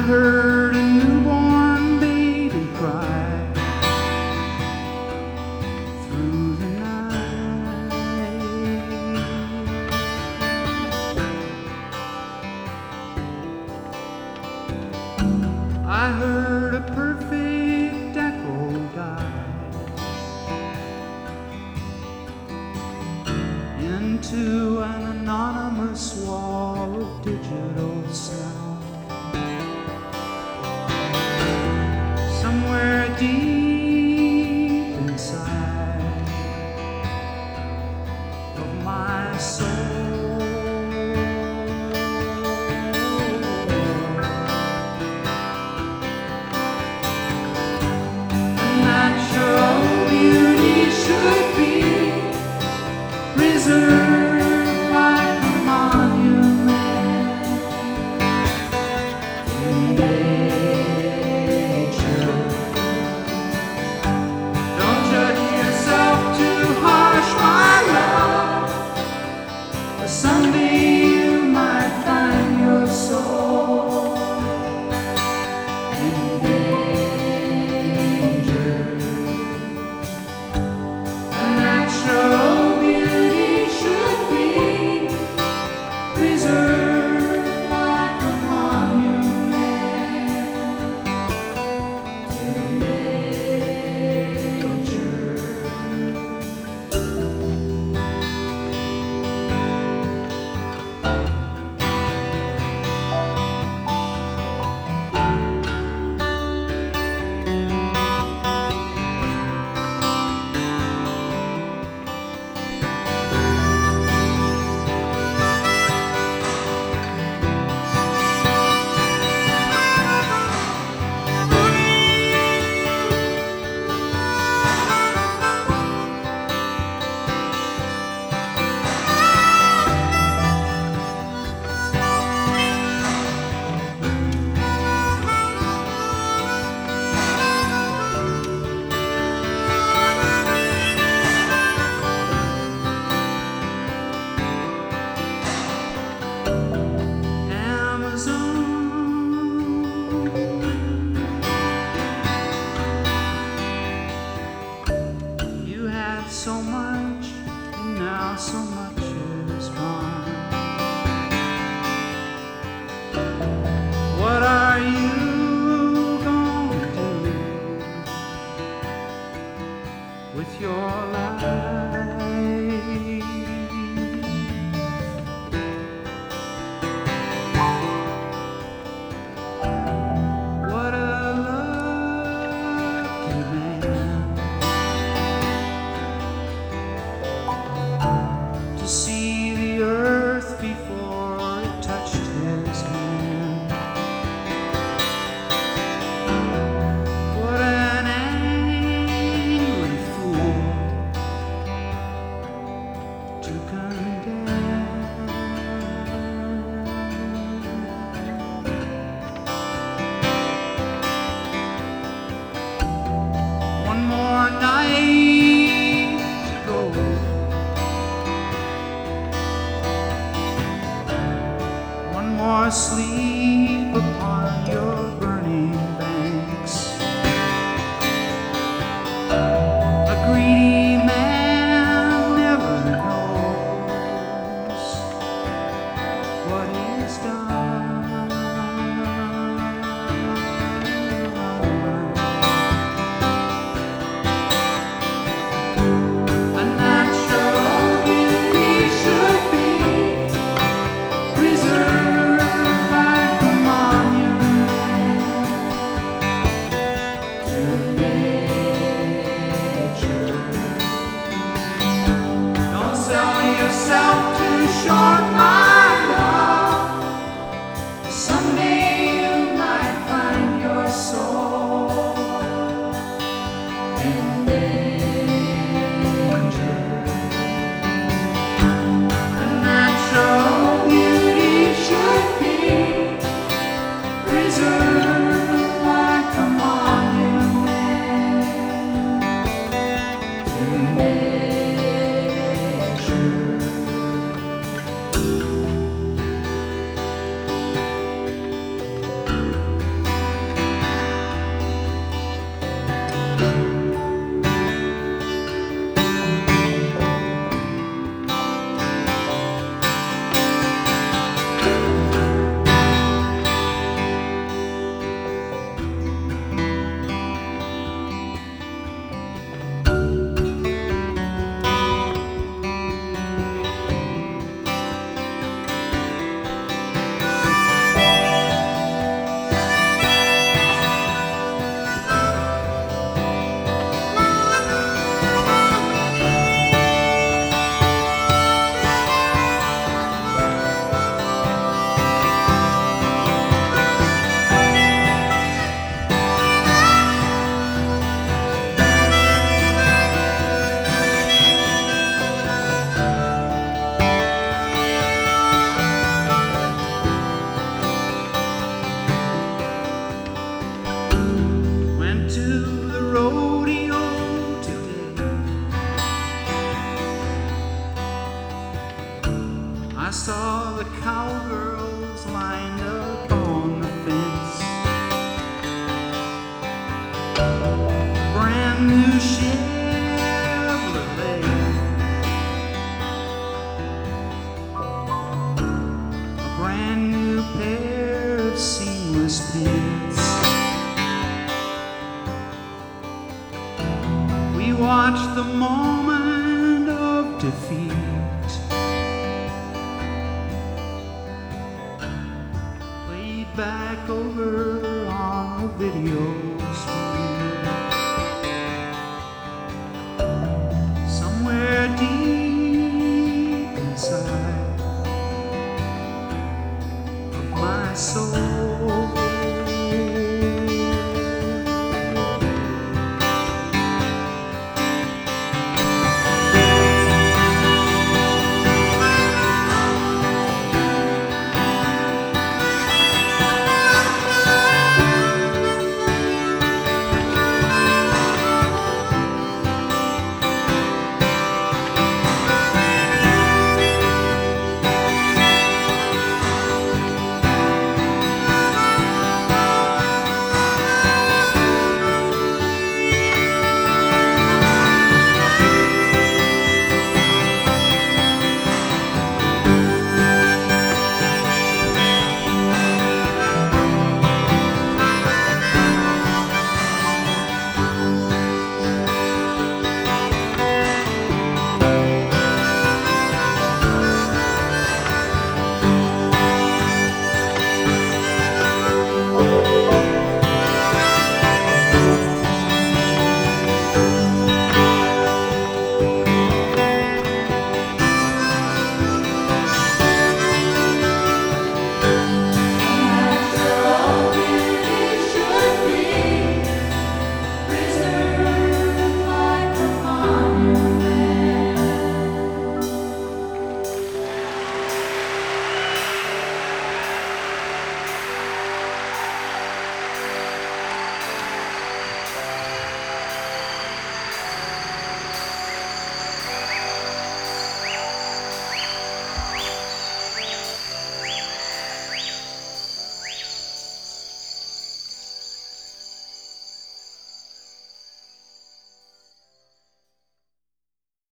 heard a newborn baby cry through the night. I heard a perfect echo die into an anonymous wall of digital sound. Somewhere deep inside of my soul, natural beauty should be preserved like a monument in nature. Don't judge yourself too harsh, my love, or someday you might find your soul in danger. Natural beauty should be preserved like a monument to nature. You had so much, and now so much is gone. What are you going to do with your life? What a lucky man to see the earth before it touched his hand. What an angry fool to condemn. One more night to go. One more sleep upon your burning banks. A greedy man never knows what he's done. A natural beauty should be preserved like a monument. seamless bits. We watched the moment of defeat, played back over on the video screen. Somewhere deep inside of my soul,